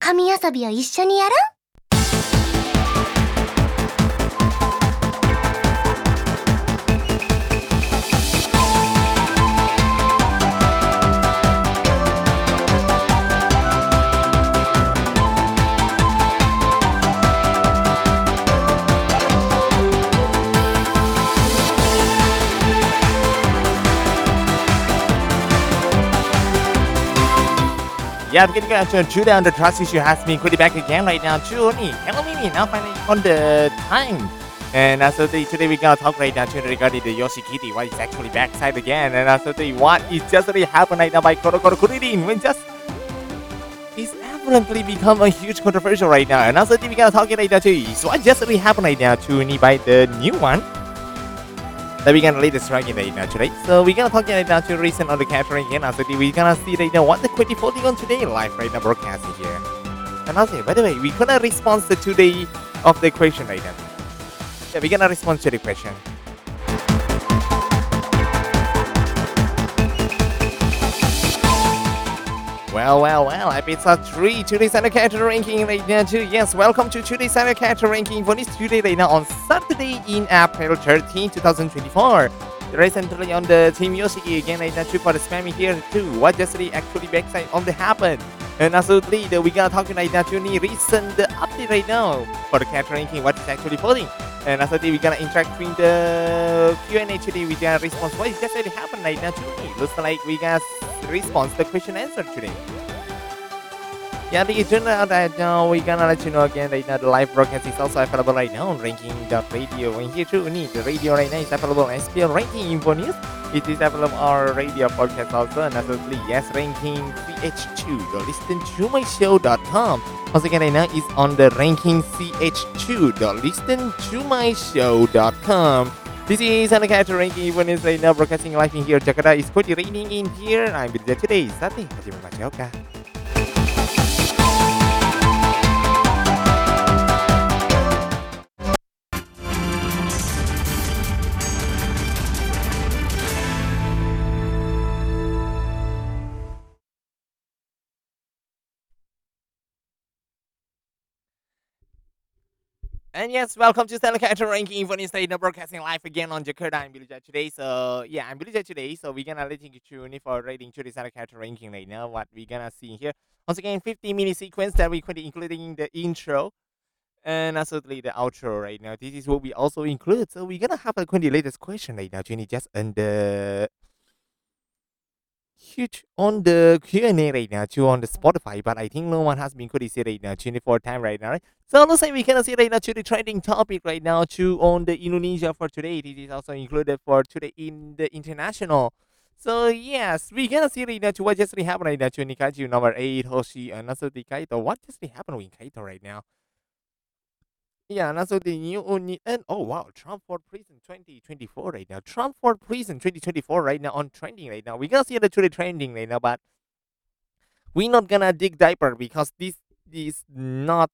紙遊びを一緒にやろう。 Yeah, I'm getting to Judah on the trust issue has been pretty back again right now. Julie, hello Mimi, now finally on the time. And today we're gonna talk right now regarding the Yoshi Kitty, why it's actually backside again. And what is just really happened right now by Korokoro Kuririn when just it's apparently become a huge controversial right now. And we're gonna talk right now too. So what just really happened right now to by the new one that we're gonna lead the strike in right now today. So we're gonna talk right now to recent on the catering again. We're gonna see right now what the quality voting on today live right now broadcasting here. And by the way, we're gonna respond to today of the question right now. Yeah, we're gonna respond to the question. Well, episode 3, today's Under Character Ranking right now too. Yes, welcome to today's Under Character Ranking for this today right now on Saturday in April 13, 2024. Recently on the Team Yoshiki again right now too for the spammy here too. What just actually backside on the happen. And we gonna talk right now to the recent update right now for the character ranking, what is actually voting. And we gonna interact with the Q&A today. We gonna respond what is just really happened right now to me. Looks like we gonna respond the question answer today. Yeah, the agenda that we're gonna let you know again right now the live broadcast is also available right now on ranking.radio. And here too, the radio right now is available on SPL Ranking Info News. It is available on our radio podcast also, and yes, Ranking CH2. Listen to my show.com. Once again, right now is on the Ranking CH2. Listen to my show.com. This is Under Character Ranking Info News right now broadcasting live in here. Jakarta is pretty raining in here. I'm with you today. Sati, hajimemashouka. And yes, welcome to Stellar Character Ranking for Insta broadcasting live again on Jakarta. I'm Billy today. So yeah, I'm Billy today. So we're gonna let you tune in for rating to the Stellar Character Ranking right now. What we're gonna see here. Once again, 50-minute sequence that we could including the intro and absolutely the outro right now. This is what we also include. So we're gonna have a the latest question right now, Jenny, just on the huge on the Q&A right now too on the Spotify, but I think no one has been could see right now 24 time right now, right? So looks like we can see right now to the trending topic right now too on the Indonesia for today. This is also included for today in the international. So yes, we gonna see right now to what just happened right now to Nikaju number 8 Hoshi and also the Kaito. What just happened with Kaito right now? Yeah, and also the new and oh wow, Trump for prison 2024 right now. Trump for prison 2024 right now on trending right now. We're gonna see the truly trending right now, but we're not gonna dig deeper because this is not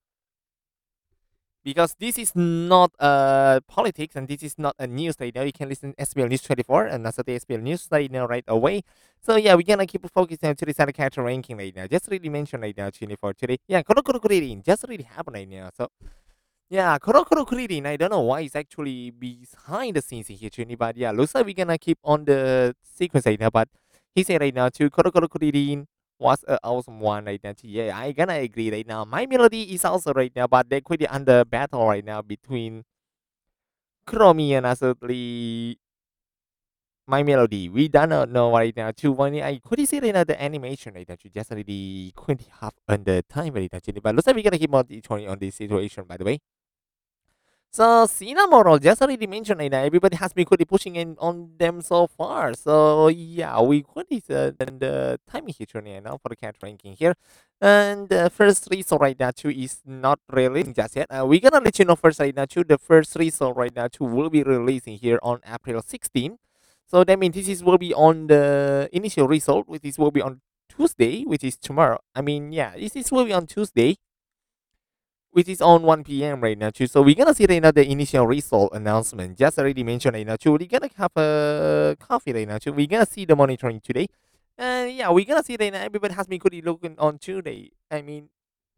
politics and this is not a news right now. You can listen SPL News 24 and also the SPL News right now right away. So yeah, we're gonna keep focusing on to the side character ranking right now. Just really mention right now 24 today. Yeah, just really happen right now. So yeah, Kurokuro Kuririn, I don't know why it's actually behind the scenes here, Trini, but yeah, looks like we're gonna keep on the sequence right now, but he said right now too, Kurokuro Kuririn was an awesome one right now too. Yeah, I gonna agree right now. My melody is also right now, but they're quite under battle right now between Kuromi and absolutely my melody. We don't know right now too. When I could see right now the animation right now, to just already quite half on the time right now, Trini, but looks like we're gonna keep on this situation, by the way. So Cinnamoroll just already mentioned right now, everybody has been quickly pushing in on them so far. So yeah, we quickly the timing here right now for the cat ranking here. And the first result right now too is not releasing just yet. We're gonna let you know first right now too. The first result right now too will be releasing here on April 16. So that means this will be on the initial result, which is will be on Tuesday, which is tomorrow. I mean, yeah, this will be on Tuesday, which is on 1 p.m. right now too. So we're gonna see right now the initial result announcement. Just already mentioned right now too. We're gonna have a coffee right now too. We're gonna see the monitoring today. And yeah, we're gonna see right now everybody has been quickly looking on today. I mean,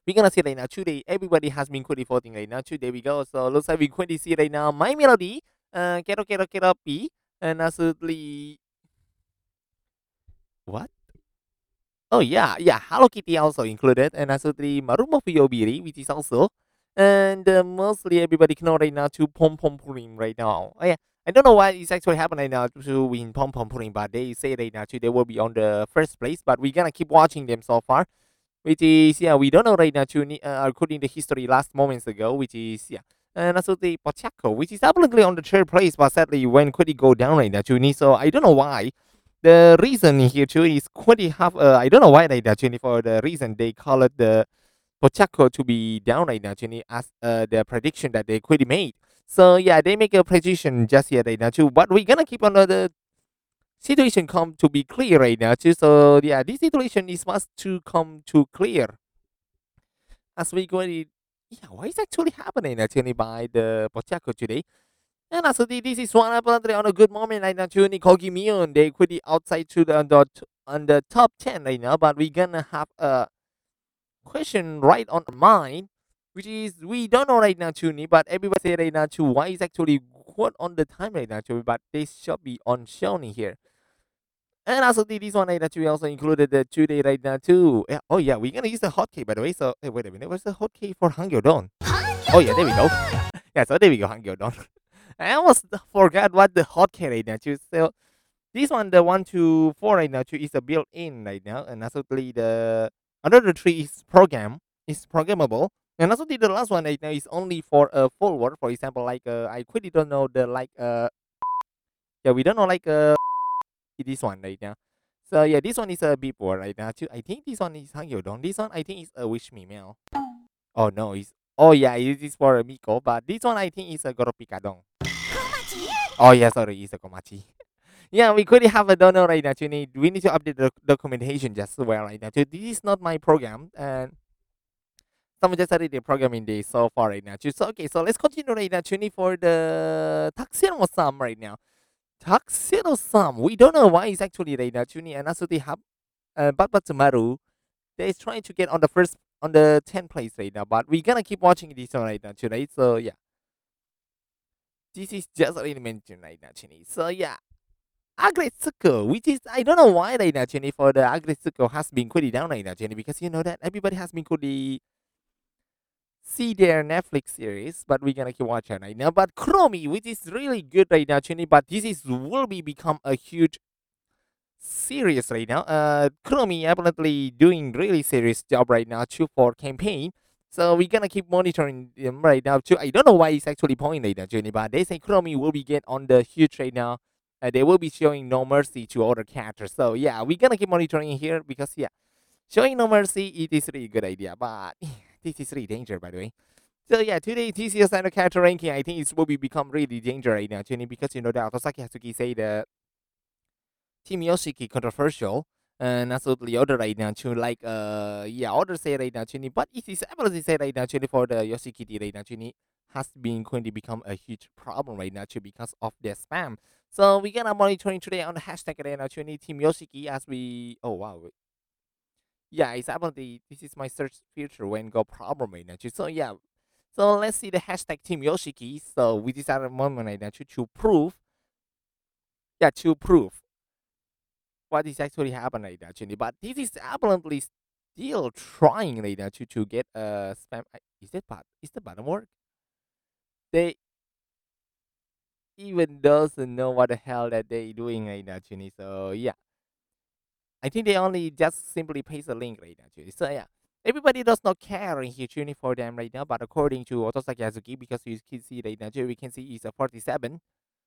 we're gonna see right now today. Everybody has been quickly voting right now. Today we go. So looks like we quickly see right now. My Melody, Kero P, and absolutely what? Oh yeah. Hello Kitty also included, and absolutely Marumo Fuyobiri, which is also, and mostly everybody can know right now to Pom Pom Purim right now. Oh yeah, I don't know what is actually happening right now to win Pom Pom Purim, but they say right now too they will be on the first place, but we're gonna keep watching them so far, which is yeah we don't know right now too, according to history last moments ago, which is yeah. And also the Pochaco, which is absolutely on the third place, but sadly when could it go down right now, too. So I don't know why. The reason here too is quite half. I don't know why they actually for the reason they call it the Pochaco to be down right now, actually, as the prediction that they quickly made. So yeah, they make a prediction just here right now too. But we're gonna keep on the situation come to be clear right now too. So yeah, this situation is must to come to clear as we go. Yeah, what is actually happening actually by the Pochaco today? And also this is one apparently on a good moment right now to Kogi Mion. They quickly outside to on the top 10 right now, but we're gonna have a question right on our mind, which is we don't know right now Tuni, but everybody say right now to why is actually what on the time right now Tuni, but they should be on shown here. And also this one right now we also included the 2 day right now too. Yeah, oh yeah, we're gonna use the hotkey by the way. So wait a minute, what's the hotkey for Hangyo-don? Oh yeah, there we go. Yeah, so there we go, Hangyo-don. I almost forgot what the hotkey right now too. So this one, the 1 to 4 right now too, is a built-in right now, and also the another three is is programmable, and also the last one right now is only for a forward. For example, like I quickly don't know the like yeah we don't know like this one right now. So yeah, this one is a beep word right now too. I think this one is Hangyodon. This one I think is a wish me mail. Oh no, it's oh yeah, it is for a Miko, but this one I think is a Goropikadong. Oh yeah, sorry, it's a Komachi. Yeah, we could have a donor right now. We need to update the documentation just well right now. So this is not my program, and someone just started the programming day so far right now. So okay, so let's continue right now. For the Tuxedo Sam right now. Tuxedo Sam, we don't know why it's actually right now. And also they have but Tsumaru, they're trying to get on the first on the 10th place right now, but we're gonna keep watching this one right now tonight. So yeah, this is just already mentioned right now, So yeah, Agretsuko, which is I don't know why right now, Jenny, for the Agretsuko has been quickly down right now, Jenny, because you know that everybody has been quickly see their Netflix series, but we're gonna keep watching right now. But Chromie, which is really good right now, Jenny, but this is will be become a huge series right now. Chromie apparently doing really serious job right now too for campaign. So we're gonna keep monitoring them right now too. I don't know why it's actually pointing right now, Jenny, but they say Chromie will be get on the huge right now. They will be showing no mercy to other characters. So yeah, we're gonna keep monitoring here because yeah, showing no mercy it is really good idea, but this is really danger by the way. So yeah, today TCS and character ranking I think it will be become really danger right now, Jenny, because you know that Otosaki Hatsuki say the Team Yoshiki controversial and absolutely other right now to like yeah other say right now Chini, but it is able to say right now Chini for the Yoshiki right now Chini has been going to become a huge problem right now too because of their spam. So we're gonna monitoring today on the hashtag right now Chini Team Yoshiki as we oh wow yeah it's apparently this is my search feature when go problem right now too. So yeah, so let's see the hashtag Team Yoshiki. So we decided a moment right now to prove yeah to prove what is actually happening right now, actually. But this is apparently still trying right now to get a spam. Is that bot? Is the button work? They even doesn't know what the hell that they doing right now, actually. So yeah, I think they only just simply paste a link right now, actually. So yeah. Everybody does not care in here tuning for them right now, but according to Otosaki Azuki, because you can see right now, we can see it's a 47.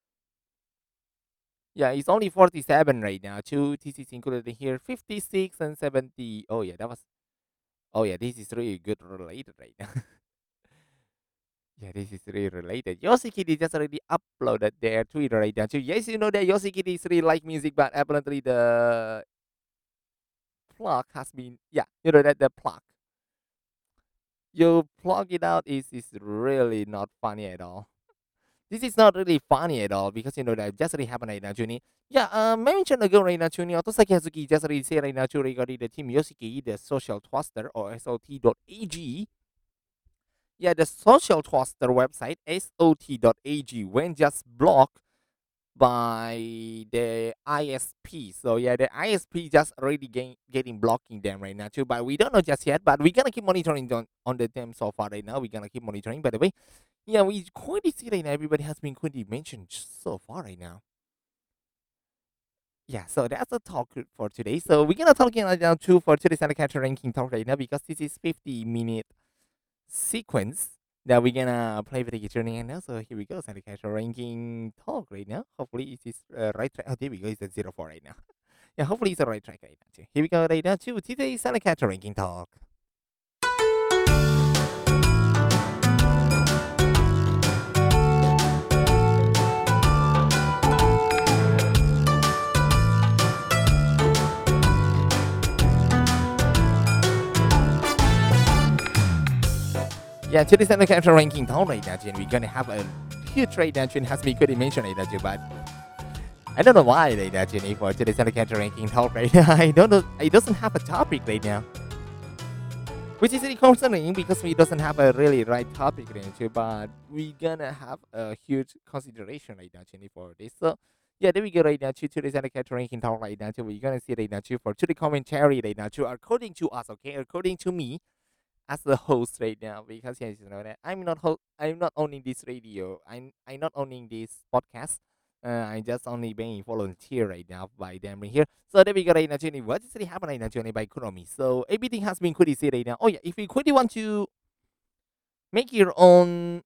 Yeah, it's only 47 right now. Two TCs included in here, 56 and 70. Oh yeah, that was. Oh yeah, this is really good related right now. Yeah, this is really related. Yoshikitty just already uploaded their Twitter right now too. Yes, you know that Yoshikitty is really like music, but apparently the plug has been yeah, you know that the plug. You plug it out is really not funny at all. This is not really funny at all because you know that just really happened right now, Juni. Yeah, mentioned ago right now, Juni. Otosaki Hazuki just really say right now, to regarding the team Yoshiki, the social twister or SOT.ag. Yeah, the social twister website SOT.ag when just blocked by the ISP. So yeah, the ISP just already getting blocking them right now too. But we don't know just yet. But we're gonna keep monitoring on the them so far right now. We're gonna keep monitoring. By the way, yeah, we quite see right now. Everybody has been quite mentioned so far right now. Yeah, so that's the talk for today. So we're gonna talk again right now too for today's Catcher ranking talk right now because this is 50-minute sequence that we're gonna play with the journey right now. So here we go, Santa Catcher ranking talk right now. Hopefully it is right track. Oh, there we go. It's at 04 right now. Yeah, hopefully it's the right track right now too. Here we go right now too. Today's Santa Catcher ranking talk. Yeah, today's Santa Catcher ranking talk right now, Jen. We're gonna have a huge right now. Jen has been good mentioned right now too, but I don't know why right now, Jenny, for today's Santa Catcher ranking talk right now. I don't know. It doesn't have a topic right now. Which is really concerning because we doesn't have a really right topic range, but we gonna have a huge consideration right now, Jenny, for this. So yeah, there we go right now to today's Catcher ranking talk right now. We're gonna see right now too for the commentary right now too, according to us, okay, according to me as the host right now, because yes, you know that I'm not owning this radio. I'm not owning this podcast. I just only being volunteer right now by them right here. So there we go right now, Jenny. What is really happening right now, Jenny, by Kuromi? So everything has been pretty right now. Oh yeah, if you quickly want to make your own,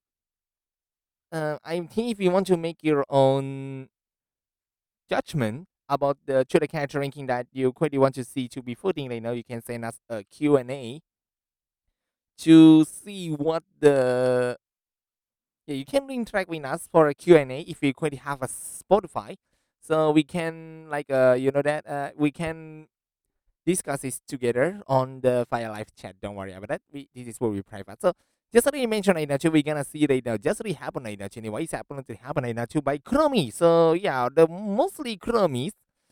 I think if you want to make your own judgment about the Twitter character ranking that you quickly want to see to be footing right now, you can send us a Q&A to see what the yeah, you can interact with us for a Q&A if you could have a Spotify. So we can like you know that we can discuss this together on the via live chat. Don't worry about that. This is where we private. So just already mentioned right now too, we're gonna see right now just really happen right now too. What is happening to happen right now too by Chromie. So yeah, the mostly Chromies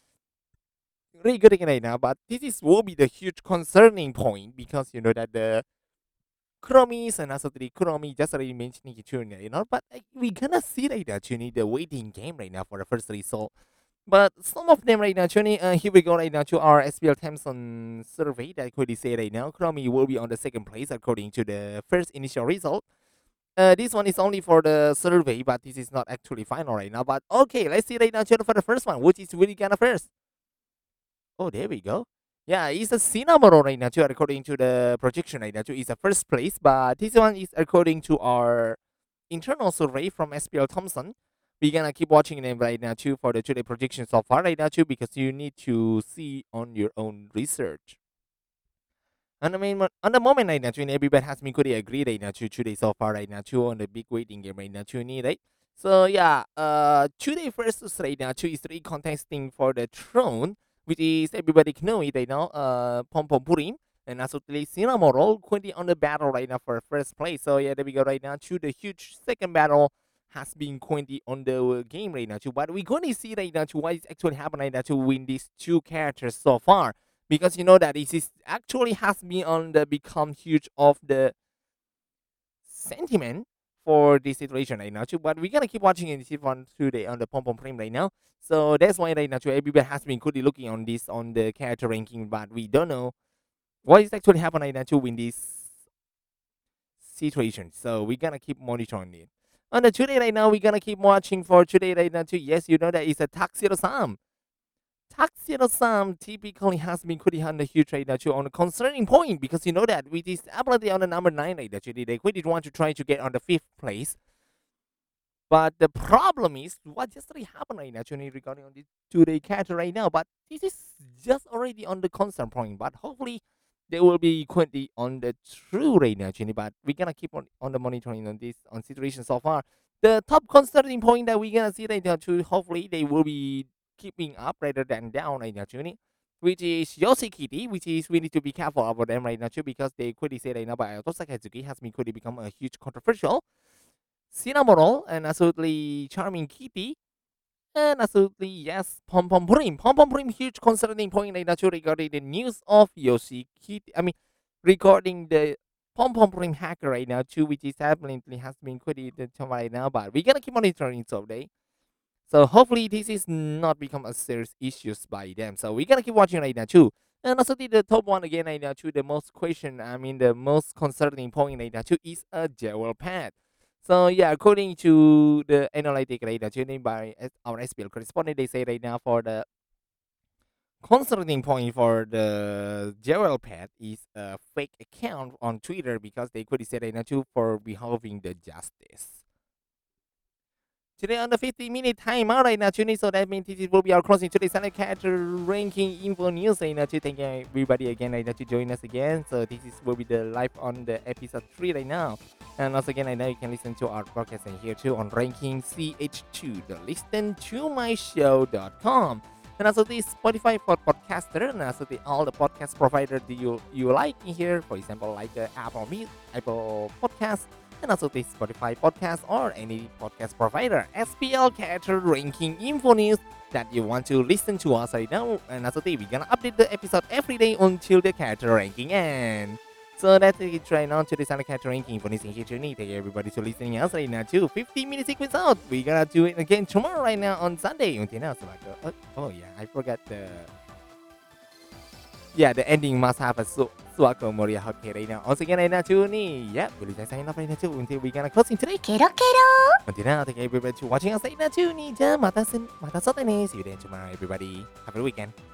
really good right now, but this is will be the huge concerning point because you know that the Chromies and also the Chromie just already mentioning it, you know, but like, we gonna see right now, Chuni, the waiting game right now for the first result. But some of them right now, Chuni, here we go right now to our SPL Thompson survey that could say right now, Chromie will be on the second place according to the first initial result. This one is only for the survey, but this is not actually final right now. But okay, let's see right now, Chuni, for the first one, which is really gonna first. Oh, there we go. Yeah, it's a Cinnamon right now too, according to the projection right now too. It's a first place, but this one is according to our internal survey from SPL Thompson. We're gonna keep watching them right now too for the today projection so far right now too, because you need to see on your own research. And I mean, on the moment right now too, everybody has been pretty agreed right now too today so far right now too on the big waiting game right now too, right? So yeah, today versus right now too is three contesting for the throne, which is everybody know it right now. Pom Pom Purim and also today Cinnamoroll currently on the battle right now for first place. So yeah, there we go right now to the huge second battle has been currently on the game right now too. But we're going to see right now to what is actually happening right now to win these two characters so far, because you know that this is actually has been on the become huge of the sentiment for this situation right now too. But we're gonna keep watching and see on today on the Pom Pom Frame right now. So that's why right now too everybody has been quickly looking on this on the character ranking, but we don't know what is actually happening right now to win this situation. So we're gonna keep monitoring it. On the today right now, we're gonna keep watching for today right now too. Yes, you know that it's a Tuxedo Sam. Tuxedo Sam typically has been pretty on the huge right now too on a concerning point, because you know that with this ability on the number 9 right actually they quite want to try to get on the 5th place. But the problem is what just really happened right now actually regarding on this today character right now. But this is just already on the concern point. But hopefully they will be quickly on the true right now actually. But we're gonna keep on the monitoring on this on situation so far. The top concerning point that we're gonna see right now too, hopefully they will be keeping up rather than down right now, Juni, which is Yoshi Kitty, which is we need to be careful about them right now too, because they quickly say right now by Otosaka Hazuki has been quickly become a huge controversial. Cinnamoroll, and absolutely charming Kitty. And absolutely, yes, Pom Pom Prim. Pom Pom Prim, huge concerning point right now too regarding the news of Yoshi Kitty. I mean, regarding the Pom Pom Prim hacker right now too, which is apparently has been created right now, but we're gonna keep monitoring someday. So hopefully this is not become a serious issues by them. So we're gonna keep watching right now too. And also the top one again right now too, the most question, I mean the most concerning point right now too is a jewel pad. So yeah, according to the analytic right now too, named by our SPL correspondent, they say right now for the concerning point for the jewel pad is a fake account on Twitter because they could say right now too for behaving the justice. Today on the 50-minute timeout right now, tuning, so that means this will be our closing today's Sunday Catcher ranking info news right now. To thank everybody again right now to join us again. So this is will be the live on the episode 3 right now. And also again, I know you can listen to our podcast and here too on ranking CH2, the listen to my show.com. And also the Spotify for podcaster, and also the all the podcast provider that you like in here, for example, like Apple Podcasts, and also the Spotify podcast or any podcast provider. SPL Catcher ranking info news that you want to listen to us right now. And also we're gonna update the episode every day until the catcher ranking ends. So that's it right now to the Sunday Catcher ranking for this in here journey. Thank you everybody to listening us right now too. 15-minute sequence out. We're gonna do it again tomorrow right now on Sunday. Until now, so oh yeah, I forgot the ending must have a Suako Moria Hockey right now. Once again, right now, too, yeah, really nice sign off right now, too, until we're gonna closing today. Kero kero. Until now, thank you everybody for watching us right now, too, ja, mata sote ne. See you then tomorrow, everybody. Have a good weekend.